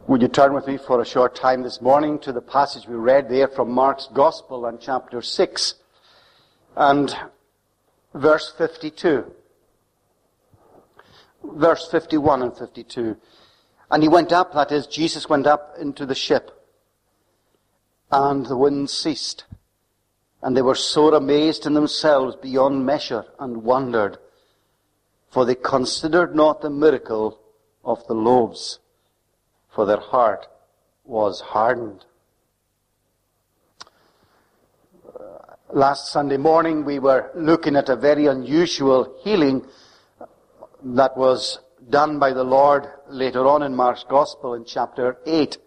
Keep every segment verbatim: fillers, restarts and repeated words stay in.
Would you turn with me for a short time this morning to the passage we read there from Mark's Gospel and chapter six and verse fifty-two. Verse fifty-one and fifty-two. And he went up, that is, Jesus went up into the ship, and the wind ceased. And they were sore amazed in themselves beyond measure, and wondered, for they considered not the miracle of the loaves, for their heart was hardened. Uh, last Sunday morning we were looking at a very unusual healing that was done by the Lord later on in Mark's Gospel in chapter eight.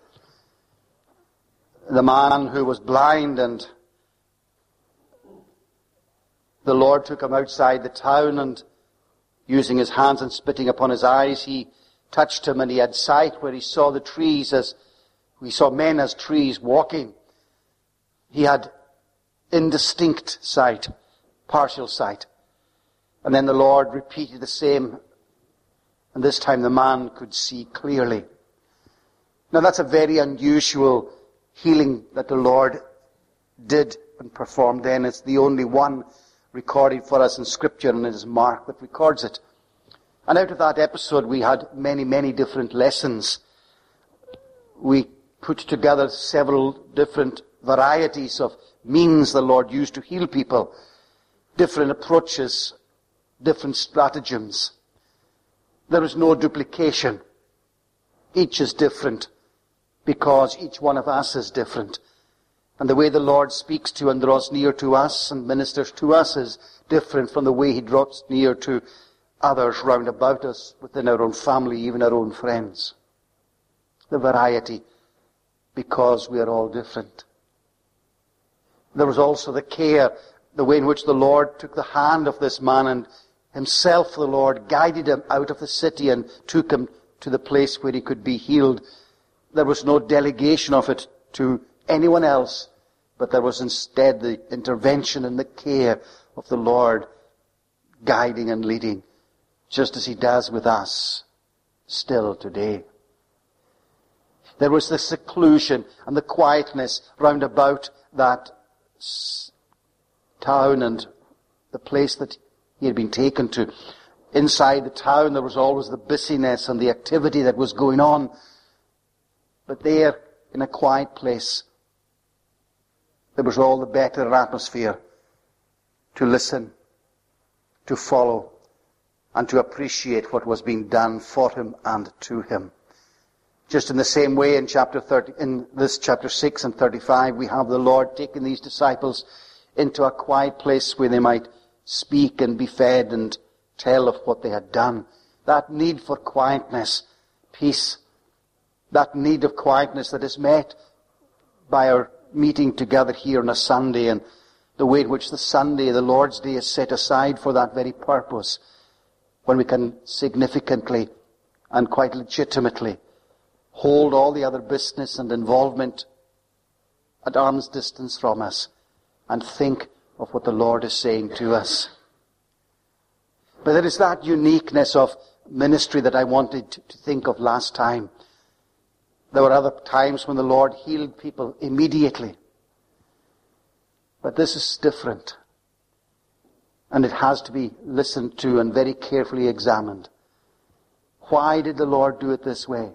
The man who was blind, and the Lord took him outside the town, and using his hands and spitting upon his eyes, he touched him, and he had sight where he saw the trees as, we saw men as trees walking. He had indistinct sight, partial sight. And then the Lord repeated the same, and this time the man could see clearly. Now that's a very unusual healing that the Lord did and performed then. It's the only one recorded for us in Scripture, and it is Mark that records it. And out of that episode we had many, many different lessons. We put together several different varieties of means the Lord used to heal people, different approaches, different stratagems. There is no duplication. Each is different because each one of us is different. And the way the Lord speaks to and draws near to us and ministers to us is different from the way He draws near to others round about us, within our own family, even our own friends. The variety, because we are all different. There was also the care, the way in which the Lord took the hand of this man, and Himself, the Lord, guided him out of the city and took him to the place where he could be healed. There was no delegation of it to anyone else, but there was instead the intervention and the care of the Lord guiding and leading, just as He does with us still today. There was the seclusion and the quietness round about that town and the place that he had been taken to. Inside the town there was always the busyness and the activity that was going on. But there, in a quiet place, there was all the better atmosphere to listen, to follow, and to appreciate what was being done for him and to him. Just in the same way in chapter thirty, in this chapter six and thirty-five, we have the Lord taking these disciples into a quiet place where they might speak and be fed and tell of what they had done. That need for quietness, peace, that need of quietness that is met by our meeting together here on a Sunday, and the way in which the Sunday, the Lord's Day, is set aside for that very purpose, when we can significantly and quite legitimately hold all the other business and involvement at arm's distance from us and think of what the Lord is saying to us. But it is that uniqueness of ministry that I wanted to think of last time. There were other times when the Lord healed people immediately. But this is different. And it has to be listened to and very carefully examined. Why did the Lord do it this way?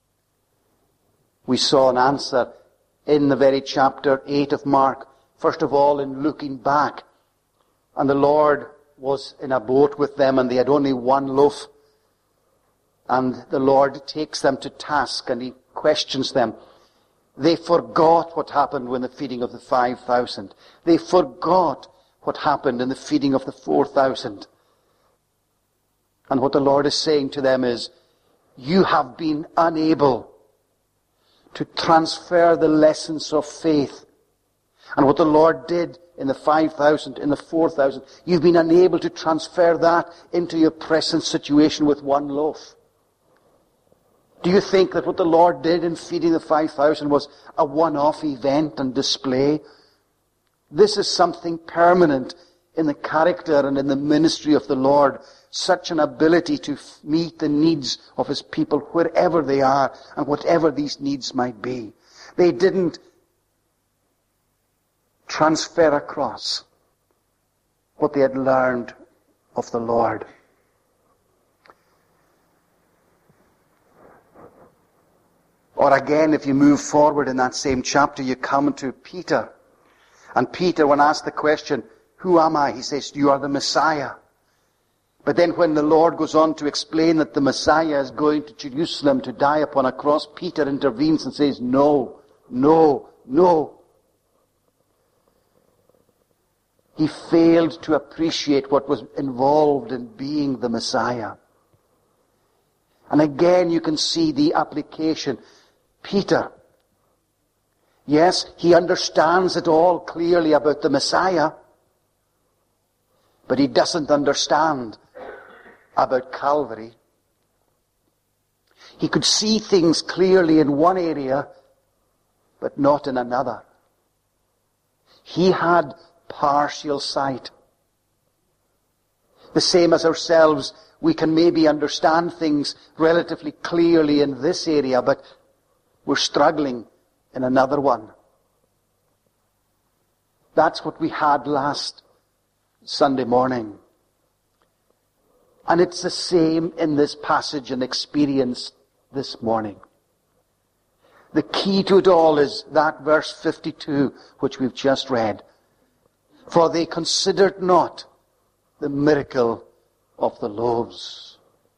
We saw an answer in the very chapter eight of Mark. First of all, in looking back. And the Lord was in a boat with them, and they had only one loaf. And the Lord takes them to task, and He questions them. They forgot what happened when the feeding of the five thousand. They forgot what happened in the feeding of the four thousand. And what the Lord is saying to them is, you have been unable to transfer the lessons of faith. And what the Lord did in the five thousand, in the four thousand, you've been unable to transfer that into your present situation with one loaf. Do you think that what the Lord did in feeding the five thousand was a one-off event and display? This is something permanent in the character and in the ministry of the Lord such an ability to f- meet the needs of his people wherever they are and whatever these needs might be. They didn't transfer across what they had learned of the Lord. Or again, if you move forward in that same chapter, you come to Peter. And Peter, when asked the question, who am I? He says, you are the Messiah. But then when the Lord goes on to explain that the Messiah is going to Jerusalem to die upon a cross, Peter intervenes and says, no, no, no. He failed to appreciate what was involved in being the Messiah. And again you can see the application. Peter, yes, he understands it all clearly about the Messiah, but he doesn't understand about Calvary. He could see things clearly in one area, but not in another. He had partial sight. The same as ourselves, we can maybe understand things relatively clearly in this area, but we're struggling in another one. That's what we had last Sunday morning. And it's the same in this passage and experience this morning. The key to it all is that verse fifty-two, which we've just read. For they considered not the miracle of the loaves.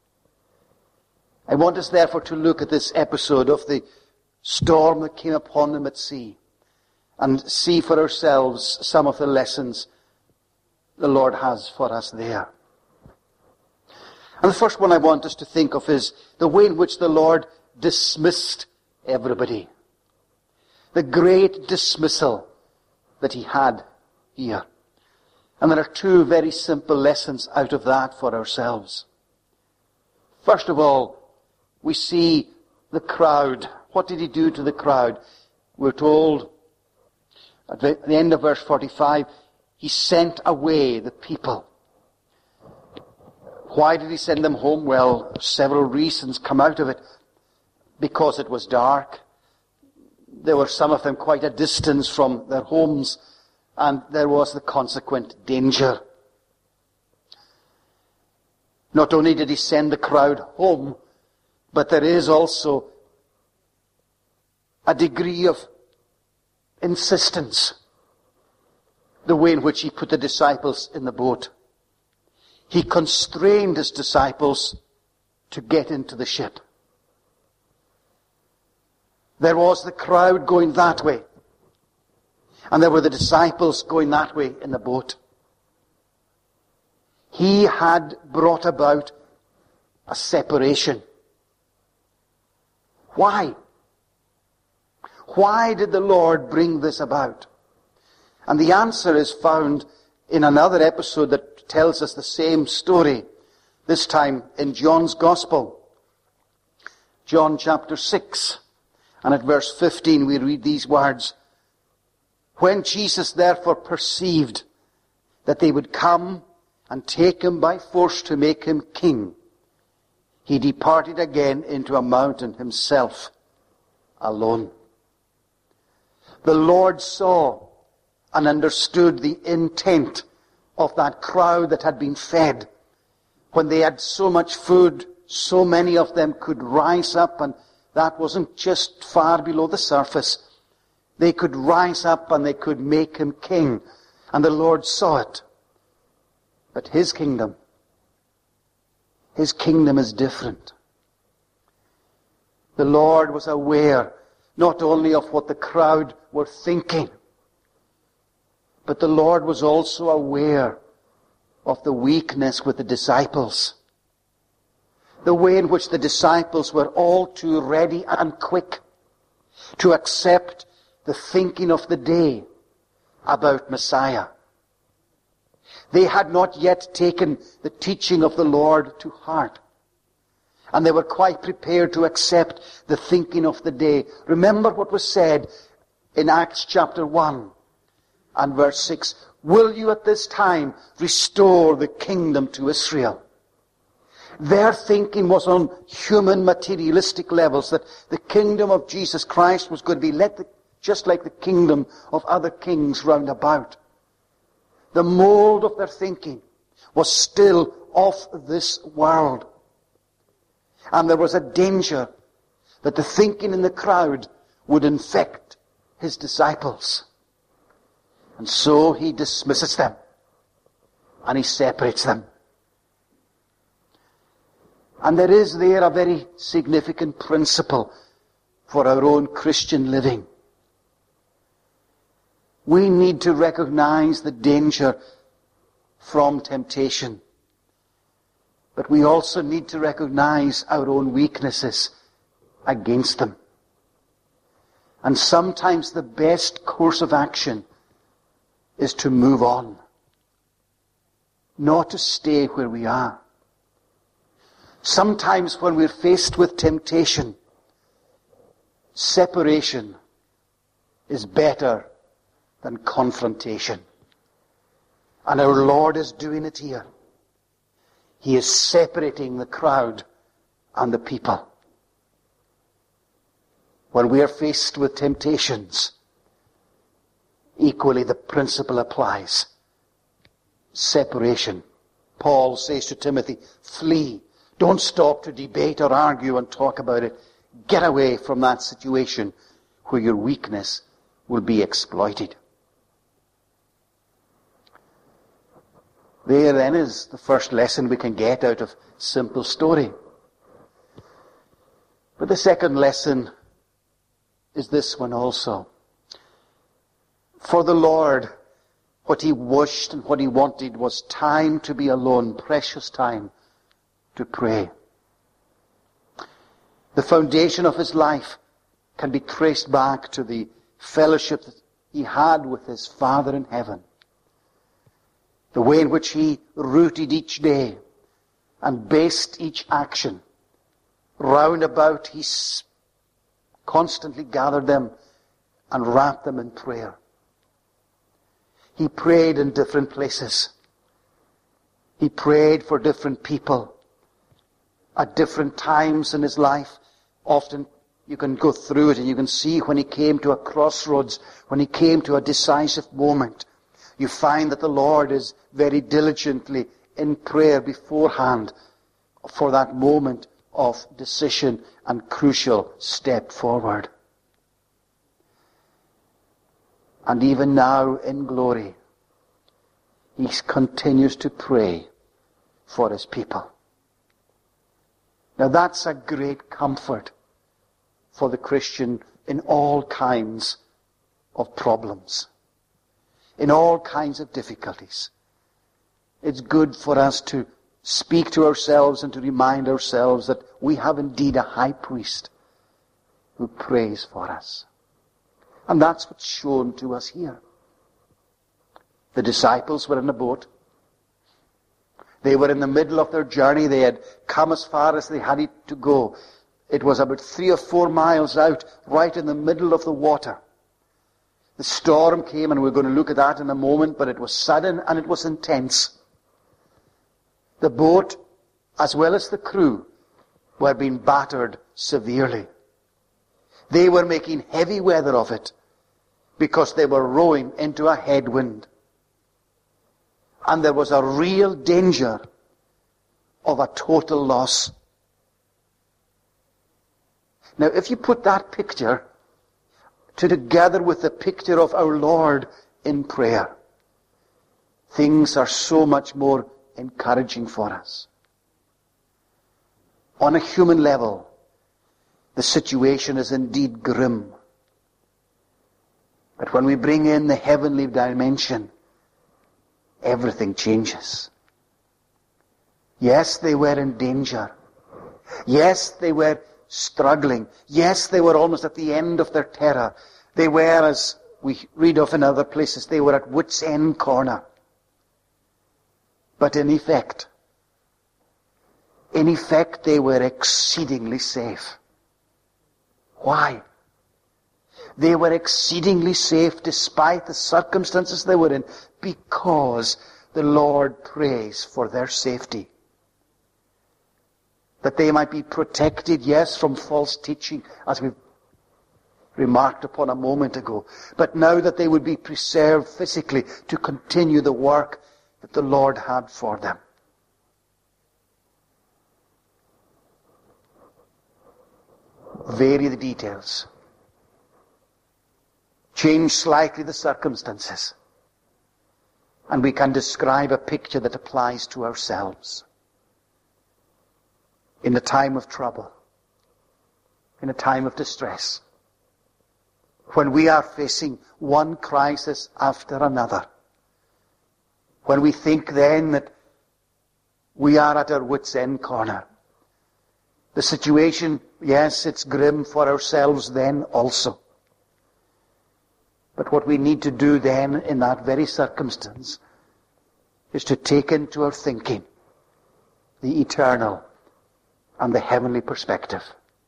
I want us therefore to look at this episode of the storm that came upon them at sea and see for ourselves some of the lessons the Lord has for us there. And the first one I want us to think of is the way in which the Lord dismissed everybody. The great dismissal that he had here. And there are two very simple lessons out of that for ourselves. First of all, we see the crowd. What did he do to the crowd? We're told at the end of verse forty-five, he sent away the people. Why did he send them home? Well, several reasons come out of it. Because it was dark. There were some of them quite a distance from their homes, and there was the consequent danger. Not only did he send the crowd home, but there is also a degree of insistence. The way in which he put the disciples in the boat. He constrained his disciples to get into the ship. There was the crowd going that way. And there were the disciples going that way in the boat. He had brought about a separation. Why? Why did the Lord bring this about? And the answer is found in another episode that tells us the same story, this time in John's Gospel. John chapter six. And at verse fifteen we read these words. When Jesus therefore perceived that they would come and take him by force to make him king, he departed again into a mountain himself alone. The Lord saw and understood the intent of that crowd that had been fed. When they had so much food, so many of them could rise up, and that wasn't just far below the surface. They could rise up and they could make him king. And the Lord saw it. But his kingdom, his kingdom is different. The Lord was aware not only of what the crowd were thinking, but the Lord was also aware of the weakness with the disciples. The way in which the disciples were all too ready and quick to accept the thinking of the day about Messiah. They had not yet taken the teaching of the Lord to heart. And they were quite prepared to accept the thinking of the day. Remember what was said in Acts chapter one and verse six. Will you at this time restore the kingdom to Israel? Their thinking was on human materialistic levels, that the kingdom of Jesus Christ was going to be let the, just like the kingdom of other kings round about. The mold of their thinking was still of this world. And there was a danger that the thinking in the crowd would infect his disciples. And so he dismisses them. And he separates them. And there is there a very significant principle for our own Christian living. We need to recognize the danger from temptation. But we also need to recognize our own weaknesses against them. And sometimes the best course of action is to move on. Not to stay where we are. Sometimes when we're faced with temptation, separation is better than confrontation. And our Lord is doing it here. He is separating the crowd and the people. When we are faced with temptations, equally the principle applies. Separation. Paul says to Timothy, flee. Don't stop to debate or argue and talk about it. Get away from that situation where your weakness will be exploited. There then is the first lesson we can get out of simple story. But the second lesson is this one also. For the Lord, what he wished and what he wanted was time to be alone, precious time to pray. The foundation of his life can be traced back to the fellowship that he had with his Father in heaven. The way in which he rooted each day and based each action. Round about he constantly gathered them and wrapped them in prayer. He prayed in different places. He prayed for different people at different times in his life. Often you can go through it and you can see when he came to a crossroads, when he came to a decisive moment. You find that the Lord is very diligently in prayer beforehand for that moment of decision and crucial step forward. And even now in glory, he continues to pray for his people. Now that's a great comfort for the Christian in all kinds of problems, in all kinds of difficulties. It's good for us to speak to ourselves and to remind ourselves that we have indeed a high priest who prays for us. And that's what's shown to us here. The disciples were in a boat. They were in the middle of their journey. They had come as far as they had to go. It was about three or four miles out, right in the middle of the water. The storm came, and we're going to look at that in a moment, but it was sudden and it was intense. The boat, as well as the crew, were being battered severely. They were making heavy weather of it because they were rowing into a headwind. And there was a real danger of a total loss. Now, if you put that picture together with the picture of our Lord in prayer, things are so much more encouraging for us. On a human level, the situation is indeed grim. But when we bring in the heavenly dimension, everything changes. Yes, they were in danger. Yes, they were struggling. Yes, they were almost at the end of their terror. They were, as we read of in other places, they were at wit's end corner. But in effect, in effect, they were exceedingly safe. Why? They were exceedingly safe despite the circumstances they were in, because the Lord prays for their safety. that they might be protected, yes, from false teaching, as we've remarked upon a moment ago, but now that they would be preserved physically to continue the work that the Lord had for them. Vary the details. Change slightly the circumstances. And we can describe a picture that applies to ourselves. In a time of trouble, in a time of distress, when we are facing one crisis after another, when we think then that we are at our wits' end corner, the situation, yes, it's grim for ourselves then also. But what we need to do then in that very circumstance is to take into our thinking the eternal and the heavenly perspective.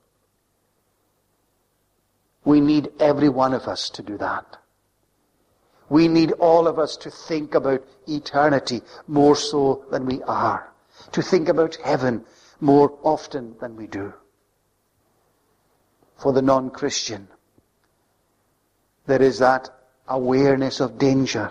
We need every one of us to do that. We need all of us to think about eternity more so than we are. To think about heaven more often than we do. For the non-Christian, there is that awareness of danger.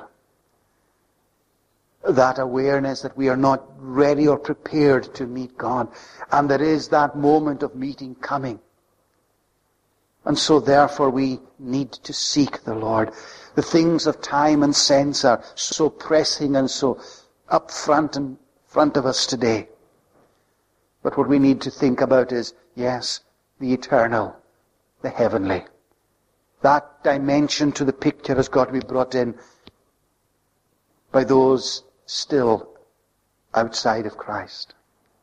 That awareness that we are not ready or prepared to meet God. And there is that moment of meeting coming. And so therefore we need to seek the Lord. The things of time and sense are so pressing and so up front in front of us today. But what we need to think about is, yes, the eternal, the heavenly. That dimension to the picture has got to be brought in by those still outside of Christ.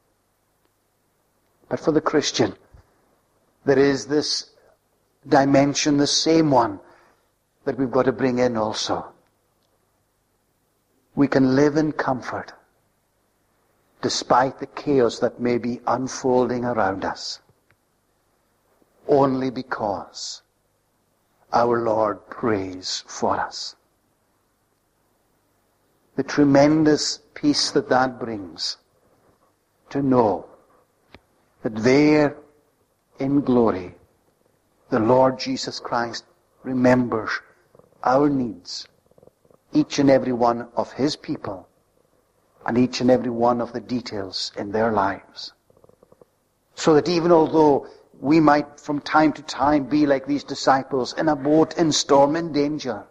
But for the Christian, there is this dimension, the same one, that we've got to bring in also. We can live in comfort despite the chaos that may be unfolding around us, only because our Lord prays for us. The tremendous peace that that brings, to know that there in glory, the Lord Jesus Christ remembers our needs, each and every one of His people, and each and every one of the details in their lives. So that even although we might from time to time be like these disciples in a boat in storm and danger,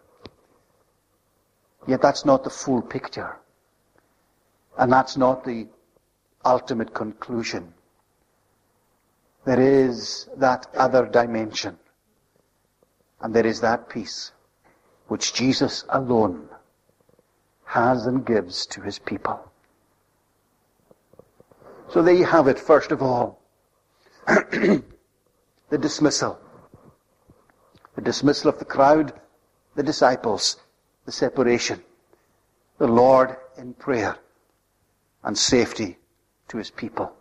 yet that's not the full picture. And that's not the ultimate conclusion. There is that other dimension. And there is that peace which Jesus alone has and gives to His people. So there you have it, first of all. The dismissal. The dismissal of the crowd, the disciples, the separation, the Lord in prayer, and safety to His people.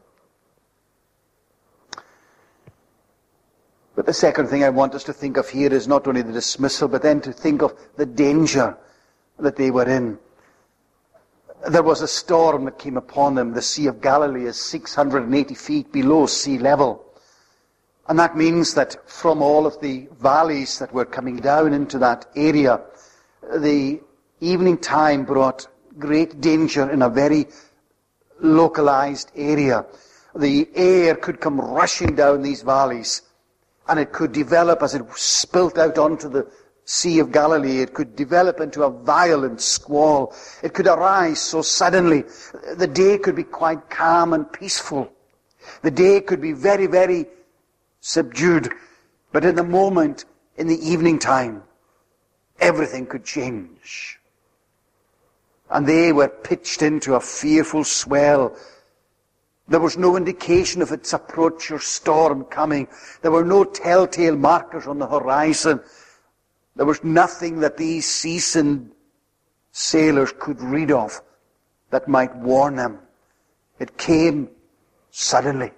But the second thing I want us to think of here is not only the dismissal, but then to think of the danger that they were in. There was a storm that came upon them. The Sea of Galilee is six hundred eighty feet below sea level. And that means that from all of the valleys that were coming down into that area, the evening time brought great danger in a very localized area. The air could come rushing down these valleys, and it could develop as it spilt out onto the Sea of Galilee. It could develop into a violent squall. It could arise so suddenly. The day could be quite calm and peaceful. The day could be very, very subdued. But in a moment, in the evening time, everything could change. And they were pitched into a fearful swell. There was no indication of its approach or storm coming. There were no telltale markers on the horizon. There was nothing that these seasoned sailors could read of that might warn them. It came suddenly.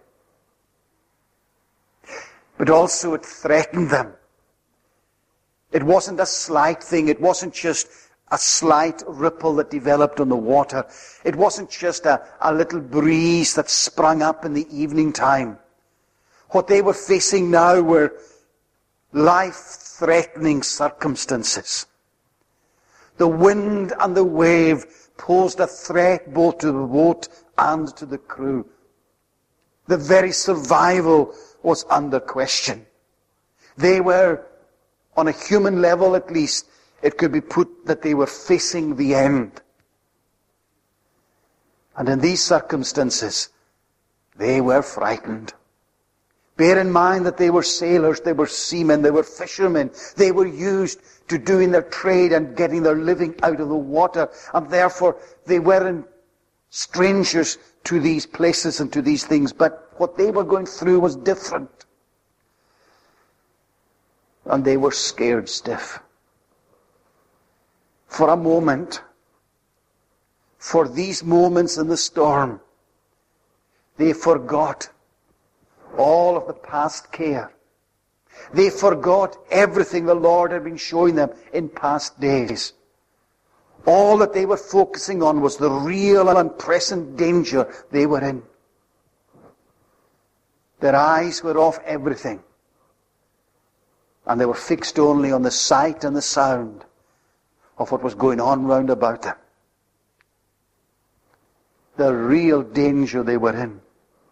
But also it threatened them. It wasn't a slight thing. It wasn't just a slight ripple that developed on the water. It wasn't just a, a little breeze that sprung up in the evening time. What they were facing now were life-threatening circumstances. The wind and the wave posed a threat both to the boat and to the crew. The very survival was under question. They were, on a human level at least, it could be put that they were facing the end. And in these circumstances, they were frightened. Bear in mind that they were sailors, they were seamen, they were fishermen. They were used to doing their trade and getting their living out of the water. And therefore, they weren't strangers to these places and to these things. But what they were going through was different. And they were scared stiff. For a moment, for these moments in the storm, they forgot all of the past care. They forgot everything the Lord had been showing them in past days. All that they were focusing on was the real and present danger they were in. Their eyes were off everything. And they were fixed only on the sight and the sound of what was going on round about them. The real danger they were in.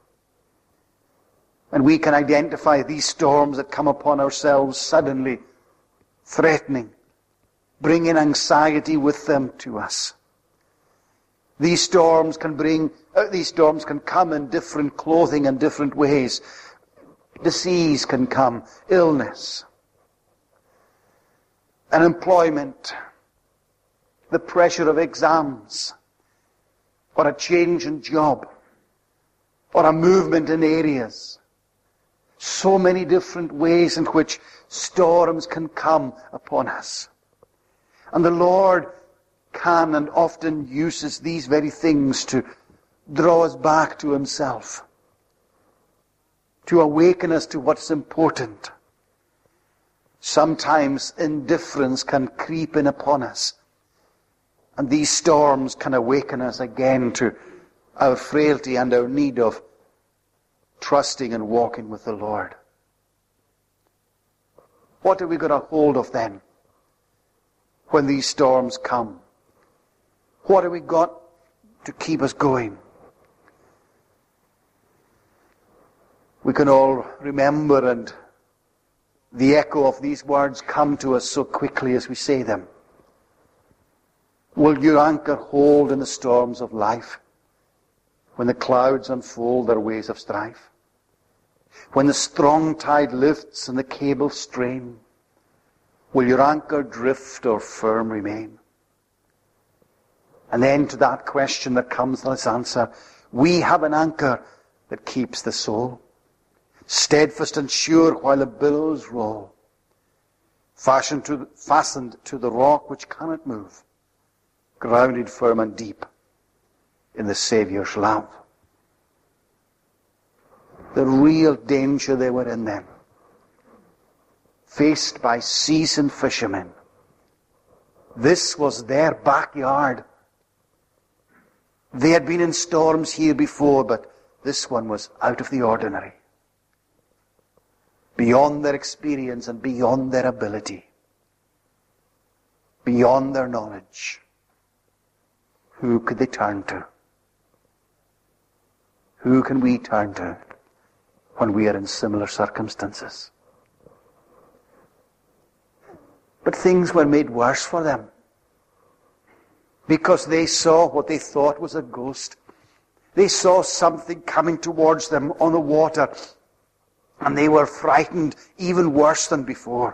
And we can identify these storms that come upon ourselves suddenly, threatening, bringing anxiety with them to us. These storms can bring, uh, these storms can come in different clothing and different ways. Disease can come, illness, unemployment, the pressure of exams, or a change in job, or a movement in areas. So many different ways in which storms can come upon us. And the Lord can and often uses these very things to draw us back to Himself, to awaken us to what's important. Sometimes indifference can creep in upon us, and these storms can awaken us again to our frailty and our need of trusting and walking with the Lord. What are we going to hold of then when these storms come? What have we got to keep us going? We can all remember, and the echo of these words come to us so quickly as we say them. Will your anchor hold in the storms of life, when the clouds unfold their ways of strife? When the strong tide lifts and the cables strain, will your anchor drift or firm remain? And then to that question that comes, let's answer, we have an anchor that keeps the soul, steadfast and sure while the billows roll, fashioned to, fastened to the rock which cannot move, grounded firm and deep in the Saviour's love. The real danger they were in then, faced by seasoned fishermen. This was their backyard. They had been in storms here before, but this one was out of the ordinary. Beyond their experience and beyond their ability. Beyond their knowledge. Who could they turn to? Who can we turn to when we are in similar circumstances? But things were made worse for them, because they saw what they thought was a ghost. They saw something coming towards them on the water, and they were frightened even worse than before.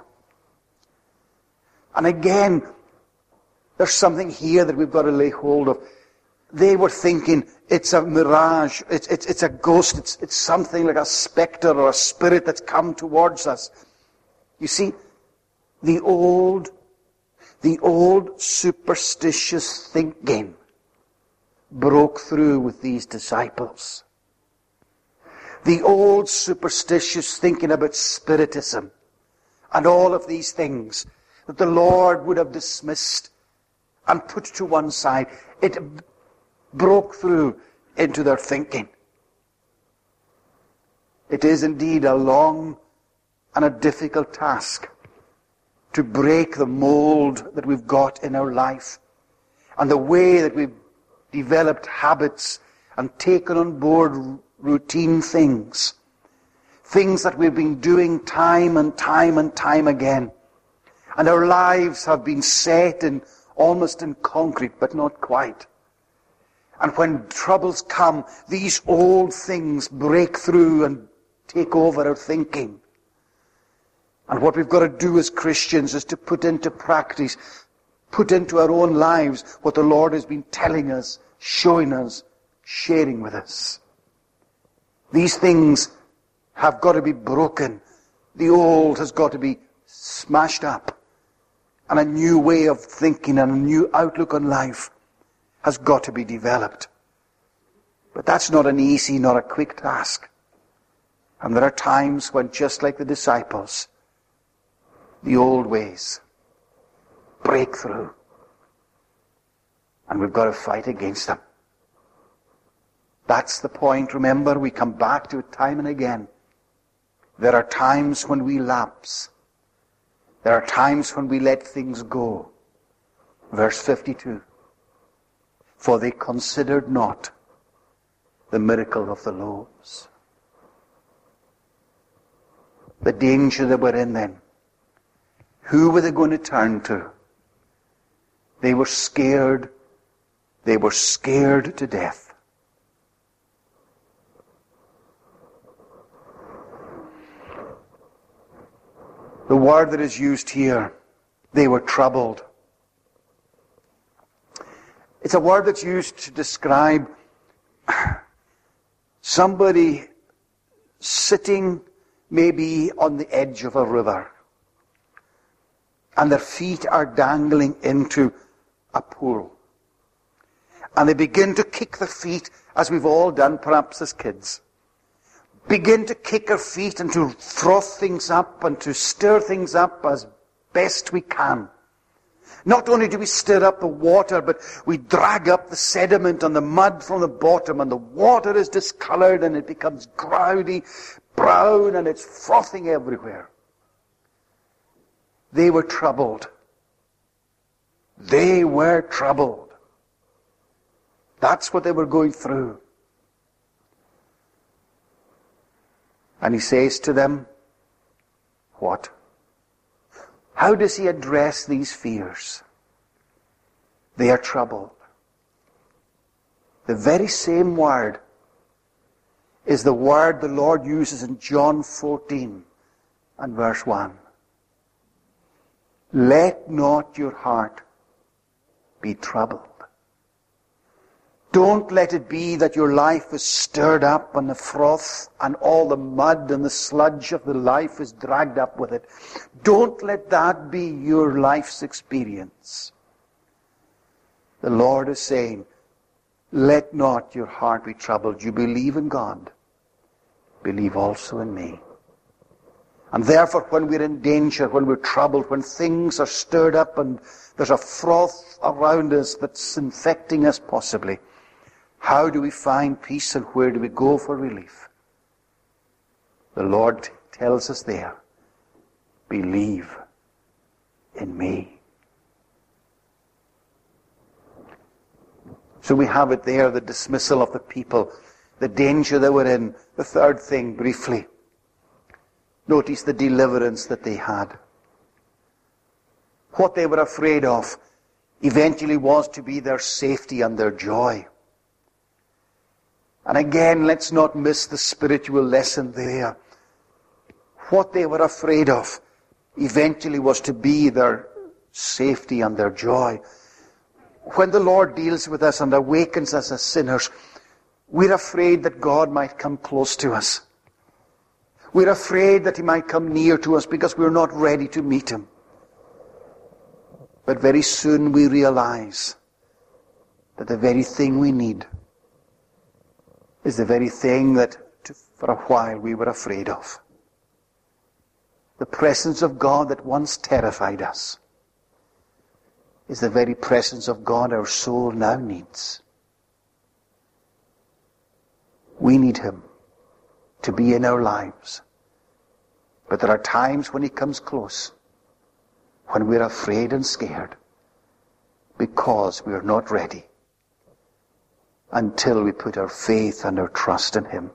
And again, there's something here that we've got to lay hold of. They were thinking, it's a mirage, it's, it's, it's a ghost, it's, it's something like a spectre or a spirit that's come towards us. You see, the old, the old superstitious thinking broke through with these disciples. The old superstitious thinking about spiritism and all of these things that the Lord would have dismissed and put to one side. It broke through into their thinking. It is indeed a long and a difficult task to break the mold that we've got in our life and the way that we've developed habits and taken on board routine things. Things that we've been doing time and time and time again. And our lives have been set in almost in concrete, but not quite. And when troubles come, these old things break through and take over our thinking. And what we've got to do as Christians is to put into practice, put into our own lives what the Lord has been telling us, showing us, sharing with us. These things have got to be broken. The old has got to be smashed up. And a new way of thinking and a new outlook on life has got to be developed. But that's not an easy, not a quick task. And there are times when, just like the disciples, the old ways break through. And we've got to fight against them. That's the point. Remember, we come back to it time and again. There are times when we lapse. There are times when we let things go. Verse fifty-two. For they considered not the miracle of the loaves. The danger that we're in then. Who were they going to turn to? They were scared. They were scared to death. The word that is used here, they were troubled. It's a word that's used to describe somebody sitting maybe on the edge of a river, and their feet are dangling into a pool. And they begin to kick their feet, as we've all done perhaps as kids. Begin to kick our feet and to froth things up and to stir things up as best we can. Not only do we stir up the water, but we drag up the sediment and the mud from the bottom, and the water is discolored and it becomes cloudy, brown, and it's frothing everywhere. They were troubled. They were troubled. That's what they were going through. And he says to them, what? How does he address these fears? They are troubled. The very same word is the word the Lord uses in John fourteen and verse one. Let not your heart be troubled. Don't let it be that your life is stirred up and the froth and all the mud and the sludge of the life is dragged up with it. Don't let that be your life's experience. The Lord is saying, let not your heart be troubled. You believe in God. Believe also in me. And therefore, when we're in danger, when we're troubled, when things are stirred up and there's a froth around us that's infecting us possibly, how do we find peace and where do we go for relief? The Lord tells us there, believe in me. So we have it there, the dismissal of the people, the danger they were in. The third thing, briefly, notice the deliverance that they had. What they were afraid of eventually was to be their safety and their joy. And again, let's not miss the spiritual lesson there. What they were afraid of eventually was to be their safety and their joy. When the Lord deals with us and awakens us as sinners, we're afraid that God might come close to us. We're afraid that He might come near to us because we're not ready to meet Him. But very soon we realize that the very thing we need is the very thing that to, for a while we were afraid of. The presence of God that once terrified us is the very presence of God our soul now needs. We need him to be in our lives. But there are times when he comes close, when we're afraid and scared, because we are not ready until we put our faith and our trust in him.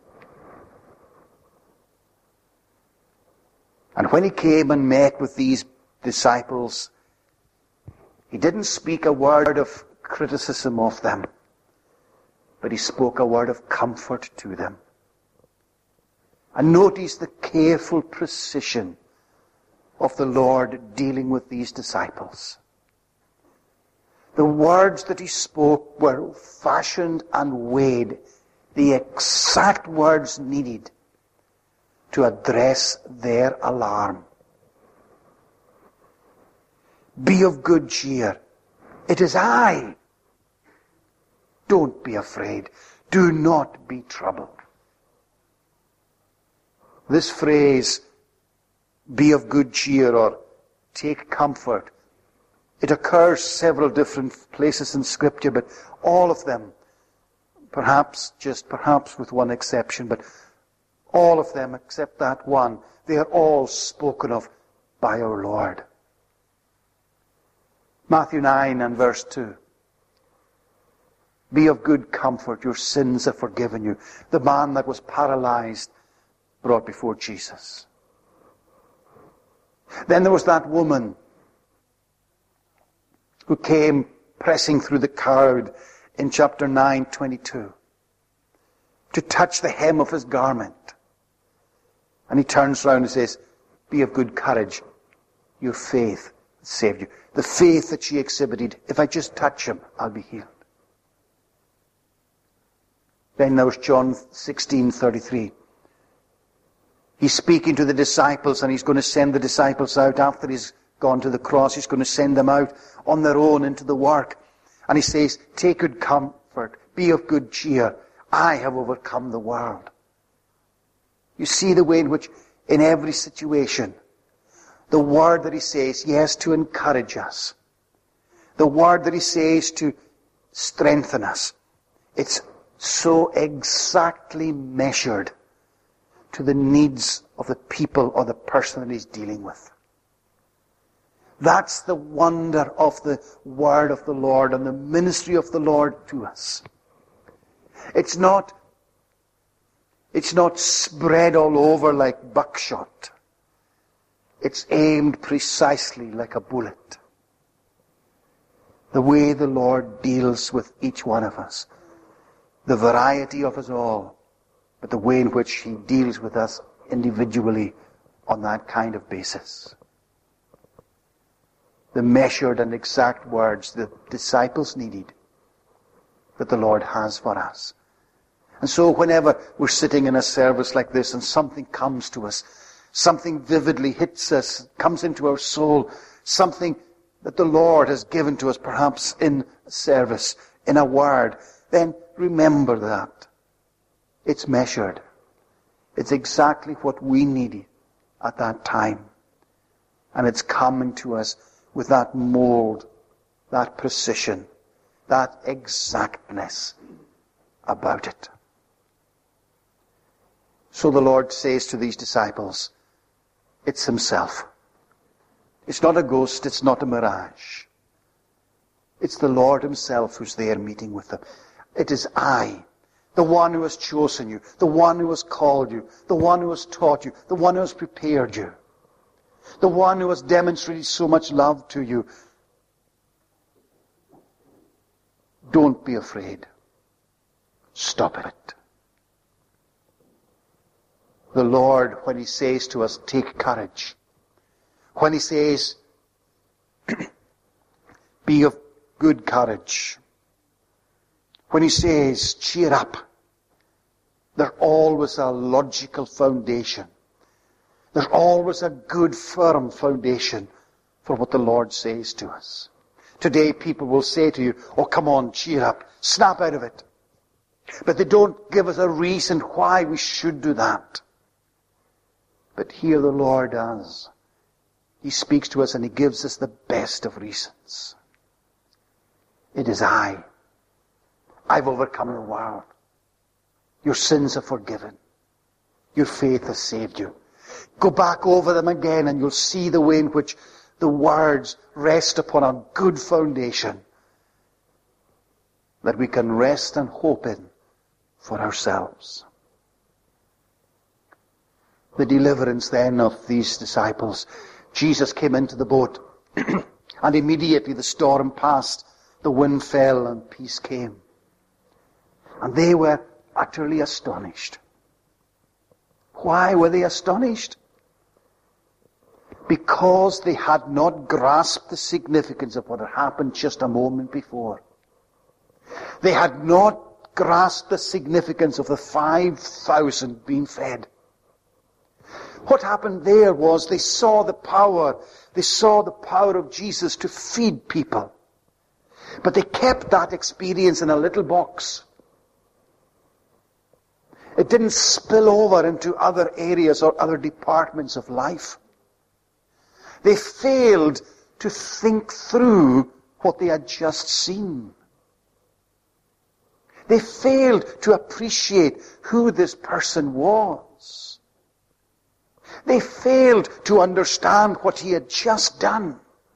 And when he came and met with these disciples, he didn't speak a word of criticism of them, but he spoke a word of comfort to them. And notice the careful precision of the Lord dealing with these disciples. The words that he spoke were fashioned and weighed, the exact words needed to address their alarm. Be of good cheer. It is I. Don't be afraid. Do not be troubled. This phrase, be of good cheer or take comfort, it occurs several different places in Scripture, but all of them, perhaps, just perhaps with one exception, but all of them except that one, they are all spoken of by our Lord. Matthew nine and verse two. Be of good comfort, your sins are forgiven you. The man that was paralyzed brought before Jesus. Then there was that woman who came pressing through the crowd in chapter nine, twenty-two, to touch the hem of his garment. And he turns around and says, be of good courage. Your faith saved you. The faith that she exhibited, if I just touch him, I'll be healed. Then there was John sixteen, thirty-three. He's speaking to the disciples, and he's going to send the disciples out after he's gone to the cross. He's going to send them out on their own into the work. And he says, take good comfort, be of good cheer. I have overcome the world. You see the way in which, in every situation, the word that he says, yes, to encourage us. The word that he says to strengthen us. It's so exactly measured to the needs of the people or the person that he's dealing with. That's the wonder of the word of the Lord and the ministry of the Lord to us. It's not, it's not spread all over like buckshot. It's aimed precisely like a bullet. The way the Lord deals with each one of us. The variety of us all. But the way in which he deals with us individually on that kind of basis. The measured and exact words the disciples needed that the Lord has for us. And so whenever we're sitting in a service like this and something comes to us, something vividly hits us, comes into our soul, something that the Lord has given to us perhaps in service, in a word, then remember that. It's measured. It's exactly what we needed at that time. And it's coming to us with that mold, that precision, that exactness about it. So the Lord says to these disciples, it's himself. It's not a ghost, it's not a mirage. It's the Lord himself who's there meeting with them. It is I. The one who has chosen you, the one who has called you, the one who has taught you, the one who has prepared you, the one who has demonstrated so much love to you. Don't be afraid. Stop it. The Lord, when he says to us, take courage, when he says, be of good courage, when he says, cheer up, there's always a logical foundation. There's always a good, firm foundation for what the Lord says to us. Today people will say to you, oh, come on, cheer up, snap out of it. But they don't give us a reason why we should do that. But here the Lord does. He speaks to us and he gives us the best of reasons. It is I. I've overcome the world. Your sins are forgiven. Your faith has saved you. Go back over them again and you'll see the way in which the words rest upon a good foundation that we can rest and hope in for ourselves. The deliverance then of these disciples. Jesus came into the boat and immediately the storm passed, the wind fell and peace came. And they were utterly astonished. Why were they astonished? Because they had not grasped the significance of what had happened just a moment before. They had not grasped the significance of the five thousand being fed. What happened there was they saw the power, they saw the power of Jesus to feed people. But they kept that experience in a little box. It didn't spill over into other areas or other departments of life. They failed to think through what they had just seen. They failed to appreciate who this person was. They failed to understand what he had just done.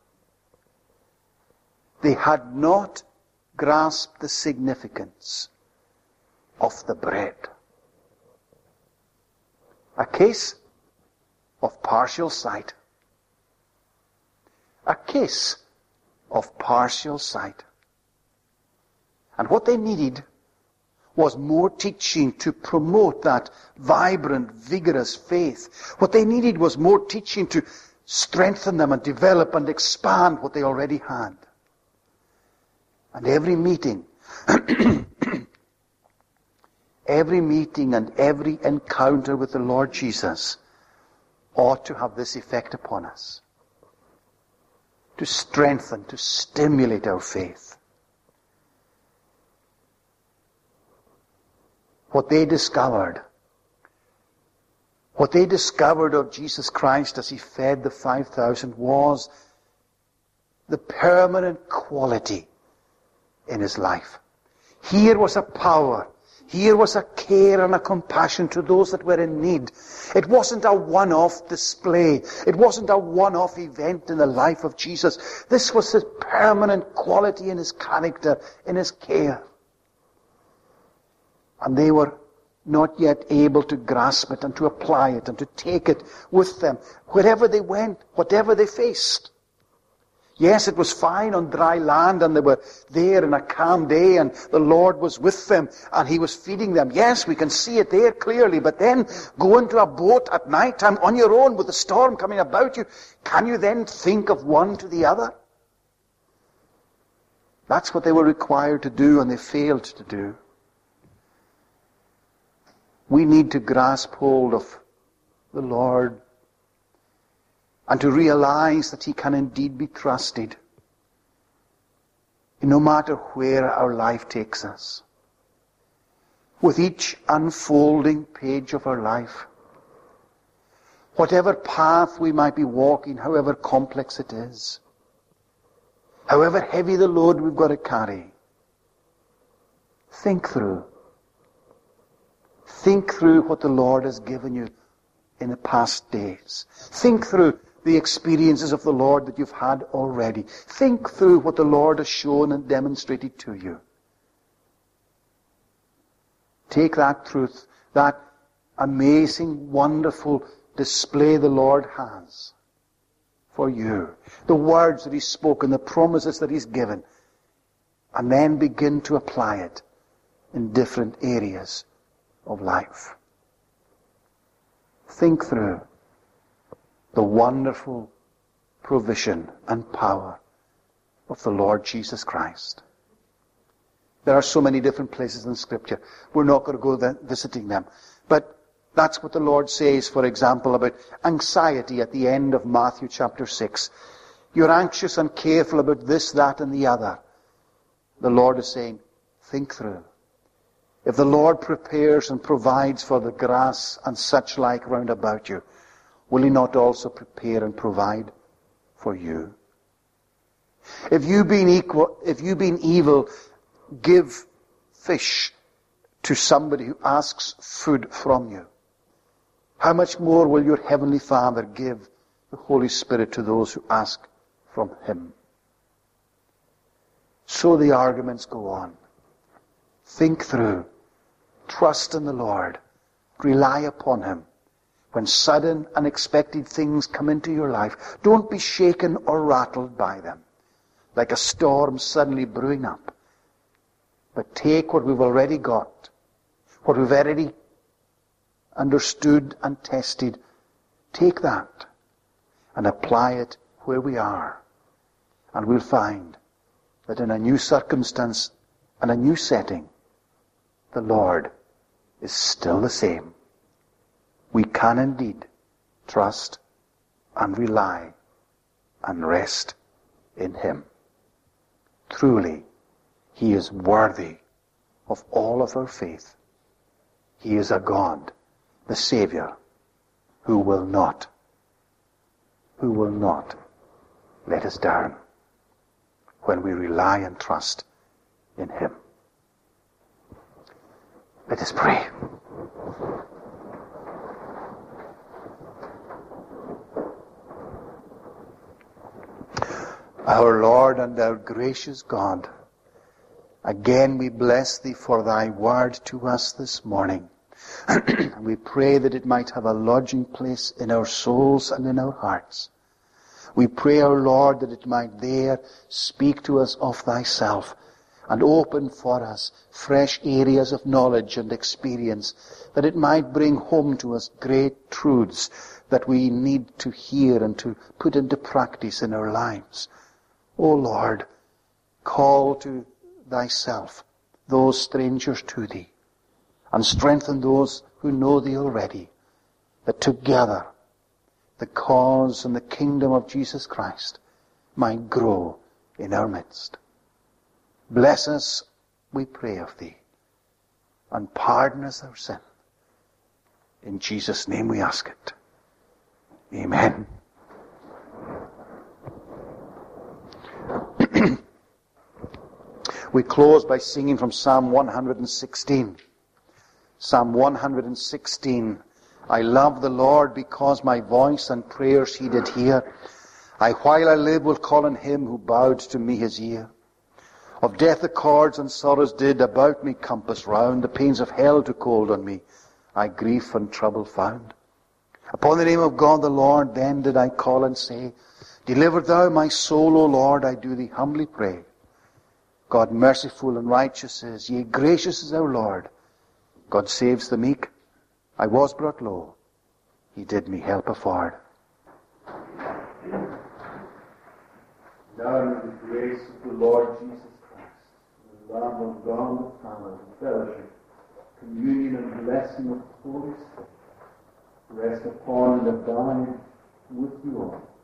They had not grasped the significance of the bread. A case of partial sight. A case of partial sight. And what they needed was more teaching to promote that vibrant, vigorous faith. What they needed was more teaching to strengthen them and develop and expand what they already had. And every meeting, every meeting and every encounter with the Lord Jesus ought to have this effect upon us. To strengthen, to stimulate our faith. What they discovered, what they discovered of Jesus Christ as he fed the five thousand was the permanent quality in his life. Here was a power. Here was a care and a compassion to those that were in need. It wasn't a one-off display. It wasn't a one-off event in the life of Jesus. This was his permanent quality in his character, in his care. And they were not yet able to grasp it and to apply it and to take it with them wherever they went, whatever they faced. Yes, it was fine on dry land and they were there in a calm day and the Lord was with them and he was feeding them. Yes, we can see it there clearly, but then go into a boat at night time on your own with the storm coming about you. Can you then think of one to the other? That's what they were required to do and they failed to do. We need to grasp hold of the Lord and to realize that he can indeed be trusted no matter where our life takes us. With each unfolding page of our life, whatever path we might be walking, however complex it is, however heavy the load we've got to carry, think through. Think through what the Lord has given you in the past days. Think through the experiences of the Lord that you've had already. Think through what the Lord has shown and demonstrated to you. Take that truth, that amazing, wonderful display the Lord has for you, the words that he's spoken, the promises that he's given, and then begin to apply it in different areas of life. Think through the wonderful provision and power of the Lord Jesus Christ. There are so many different places in Scripture. We're not going to go there visiting them. But that's what the Lord says, for example, about anxiety at the end of Matthew chapter six. You're anxious and careful about this, that, and the other. The Lord is saying, think through. If the Lord prepares and provides for the grass and such like round about you, will he not also prepare and provide for you? If you being equal, if you being evil, give fish to somebody who asks food from you, how much more will your Heavenly Father give the Holy Spirit to those who ask from Him? So the arguments go on. Think through. Trust in the Lord. Rely upon Him. When sudden, unexpected things come into your life, don't be shaken or rattled by them, like a storm suddenly brewing up. But take what we've already got, what we've already understood and tested. Take that and apply it where we are. And we'll find that in a new circumstance and a new setting, the Lord is still the same. We can indeed trust and rely and rest in Him. Truly, He is worthy of all of our faith. He is a God, the Savior, who will not, who will not let us down when we rely and trust in Him. Let us pray. Our Lord and our gracious God, again we bless Thee for Thy word to us this morning. We pray that it might have a lodging place in our souls and in our hearts. We pray, our Lord, that it might there speak to us of Thyself and open for us fresh areas of knowledge and experience, that it might bring home to us great truths that we need to hear and to put into practice in our lives. O Lord, call to Thyself those strangers to Thee, and strengthen those who know Thee already, that together the cause and the kingdom of Jesus Christ might grow in our midst. Bless us, we pray of Thee, and pardon us our sin. In Jesus' name we ask it. Amen. We close by singing from Psalm one hundred sixteen. Psalm one hundred sixteen. I love the Lord because my voice and prayers He did hear. I, while I live, will call on Him who bowed to me His ear. Of death the cords and sorrows did about me compass round. The pains of hell took hold on me. I grief and trouble found. Upon the name of God the Lord then did I call and say, Deliver Thou my soul, O Lord, I do Thee humbly pray. God merciful and righteous is, yea, gracious is our Lord. God saves the meek. I was brought low. He did me help afford. Now in the grace of the Lord Jesus Christ, the love of God the Father, the fellowship, communion and blessing of the Holy Spirit, rest upon and abide with you all.